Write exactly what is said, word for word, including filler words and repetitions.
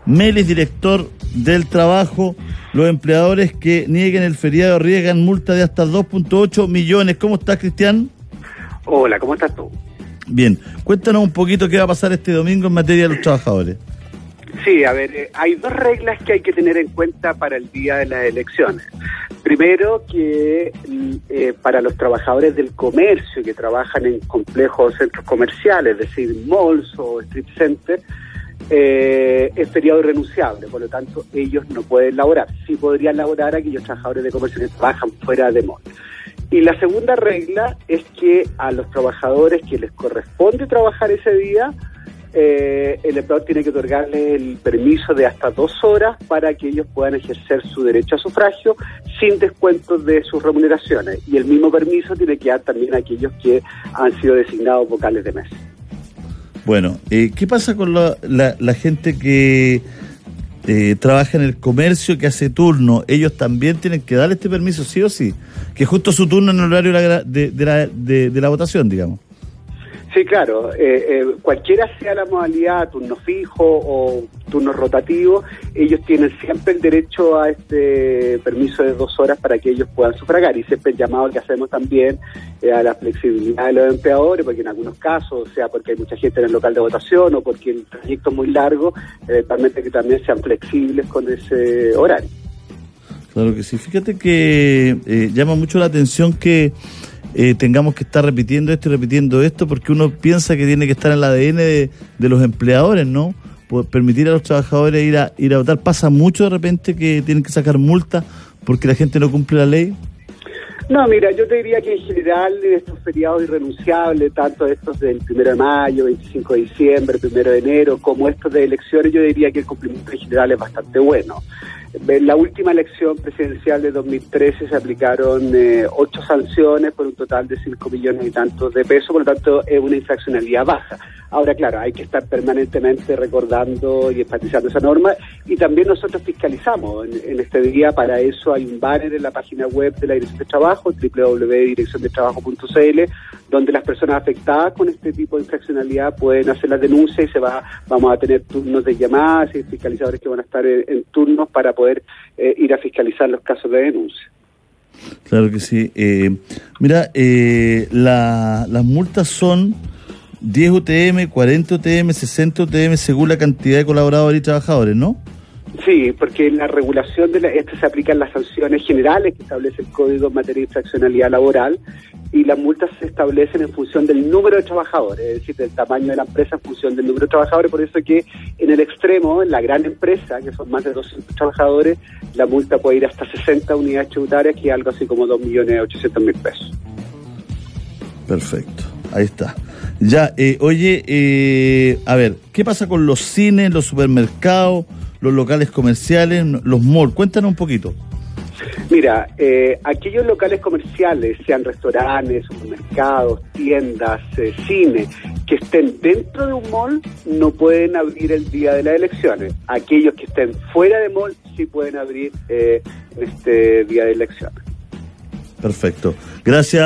Melis, director del trabajo. Los empleadores que nieguen el feriado arriesgan multa de hasta dos punto ocho millones. ¿Cómo estás, Cristian? Hola, ¿cómo estás tú? Bien, cuéntanos un poquito qué va a pasar este domingo en materia de los trabajadores. Sí, a ver, eh, hay dos reglas que hay que tener en cuenta para el día de las elecciones. Primero, que eh, para los trabajadores del comercio que trabajan en complejos centros comerciales, es decir, malls o strip centers, eh, es feriado irrenunciable, por lo tanto ellos no pueden laborar. Sí podrían laborar aquellos trabajadores de comercio que trabajan fuera de mall. Y la segunda regla es que a los trabajadores que les corresponde trabajar ese día, eh, el empleador tiene que otorgarles el permiso de hasta dos horas para que ellos puedan ejercer su derecho a sufragio sin descuentos de sus remuneraciones. Y el mismo permiso tiene que dar también a aquellos que han sido designados vocales de mesa. Bueno, eh, ¿qué pasa con la, la, la gente que eh, trabaja en el comercio, que hace turno? ¿Ellos también tienen que darle este permiso, sí o sí? Que justo su turno en el horario de la, de, de la, de, de la votación, digamos. Sí, claro. Eh, eh, cualquiera sea la modalidad, turno fijo o turno rotativo, ellos tienen siempre el derecho a este permiso de dos horas para que ellos puedan sufragar. Y siempre el llamado que hacemos también eh, a la flexibilidad de los empleadores, porque en algunos casos, sea porque hay mucha gente en el local de votación o porque el trayecto es muy largo, eventualmente que también sean flexibles con ese horario. Claro que sí. Fíjate que eh, llama mucho la atención que Eh, tengamos que estar repitiendo esto y repitiendo esto, porque uno piensa que tiene que estar en el A D N de, de los empleadores, ¿no? Por permitir a los trabajadores ir a ir a votar. ¿Pasa mucho de repente que tienen que sacar multas porque la gente no cumple la ley? No, mira, yo te diría que en general estos feriados irrenunciables, tanto estos del primero de mayo, veinticinco de diciembre, primero de enero, como estos de elecciones, yo diría que el cumplimiento en general es bastante bueno. En la última elección presidencial de dos mil trece se aplicaron eh, ocho sanciones por un total de cinco millones y tantos de pesos, por lo tanto es una infraccionalidad baja. Ahora, claro, hay que estar permanentemente recordando y enfatizando esa norma, y también nosotros fiscalizamos en, en este día. Para eso hay un banner en la página web de la Dirección de Trabajo, doble u doble u doble u punto dirección de trabajo punto c l, donde las personas afectadas con este tipo de infraccionalidad pueden hacer las denuncias, y se va vamos a tener turnos de llamadas y fiscalizadores que van a estar en, en turnos para poder eh, ir a fiscalizar los casos de denuncia. Claro que sí. Eh, mira, eh, la, las multas son diez U T M, cuarenta U T M, sesenta U T M, según la cantidad de colaboradores y trabajadores, ¿no? Sí, porque la regulación de la, esto se aplican las sanciones generales que establece el Código en materia de infraccionalidad laboral, y las multas se establecen en función del número de trabajadores, es decir, del tamaño de la empresa en función del número de trabajadores. Por eso que en el extremo, en la gran empresa, que son más de doscientos trabajadores, la multa puede ir hasta sesenta unidades tributarias, que es algo así como dos millones ochocientos mil pesos. Perfecto, ahí está. Ya, eh, oye, eh, a ver, ¿qué pasa con los cines, los supermercados, los locales comerciales, los malls? Cuéntanos un poquito. Mira, eh, aquellos locales comerciales, sean restaurantes, supermercados, tiendas, eh, cine, que estén dentro de un mall, no pueden abrir el día de las elecciones. Aquellos que estén fuera de mall sí pueden abrir eh, este día de elecciones. Perfecto. Gracias.